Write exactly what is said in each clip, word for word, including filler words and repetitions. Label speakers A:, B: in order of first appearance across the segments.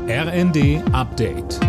A: R N D Update.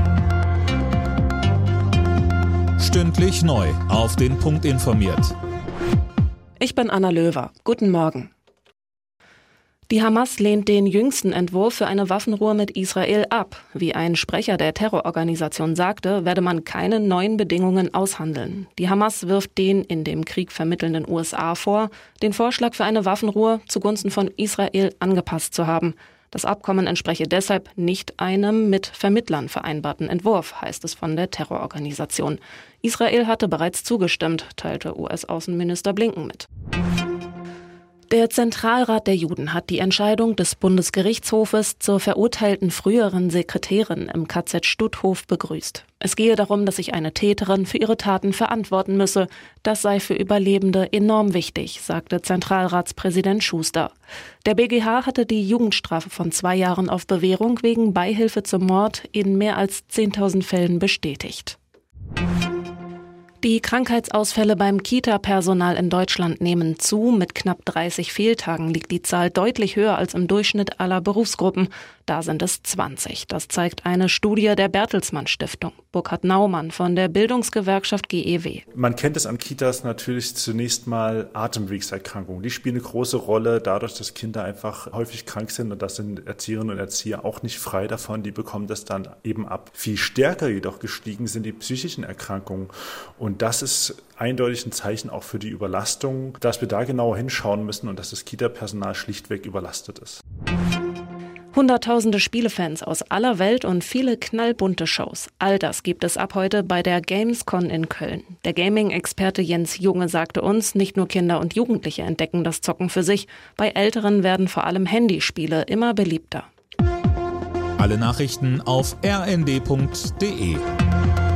A: Stündlich neu auf den Punkt informiert.
B: Ich bin Anna Löwer. Guten Morgen. Die Hamas lehnt den jüngsten Entwurf für eine Waffenruhe mit Israel ab. Wie ein Sprecher der Terrororganisation sagte, werde man keine neuen Bedingungen aushandeln. Die Hamas wirft den in dem Krieg vermittelnden U S A vor, den Vorschlag für eine Waffenruhe zugunsten von Israel angepasst zu haben. Das Abkommen entspreche deshalb nicht einem mit Vermittlern vereinbarten Entwurf, heißt es von der Terrororganisation. Israel hatte bereits zugestimmt, teilte U S-Außenminister Blinken mit. Der Zentralrat der Juden hat die Entscheidung des Bundesgerichtshofes zur verurteilten früheren Sekretärin im K Z Stutthof begrüßt. Es gehe darum, dass sich eine Täterin für ihre Taten verantworten müsse. Das sei für Überlebende enorm wichtig, sagte Zentralratspräsident Schuster. Der B G H hatte die Jugendstrafe von zwei Jahren auf Bewährung wegen Beihilfe zum Mord in mehr als zehntausend Fällen bestätigt. Die Krankheitsausfälle beim Kita-Personal in Deutschland nehmen zu. Mit knapp dreißig Fehltagen liegt die Zahl deutlich höher als im Durchschnitt aller Berufsgruppen. Da sind es zwanzig. Das zeigt eine Studie der Bertelsmann Stiftung. Burkhard Naumann von der Bildungsgewerkschaft G E W.
C: Man kennt es an Kitas natürlich zunächst mal Atemwegserkrankungen. Die spielen eine große Rolle, dadurch, dass Kinder einfach häufig krank sind, und das sind Erzieherinnen und Erzieher auch nicht frei davon. Die bekommen das dann eben ab. Viel stärker jedoch gestiegen sind die psychischen Erkrankungen. Und das ist eindeutig ein Zeichen auch für die Überlastung, dass wir da genauer hinschauen müssen und dass das Kita-Personal schlichtweg überlastet ist.
B: Hunderttausende Spielefans aus aller Welt und viele knallbunte Shows. All das gibt es ab heute bei der Gamescom in Köln. Der Gaming-Experte Jens Junge sagte uns, nicht nur Kinder und Jugendliche entdecken das Zocken für sich. Bei Älteren werden vor allem Handyspiele immer beliebter.
A: Alle Nachrichten auf r n d punkt d e.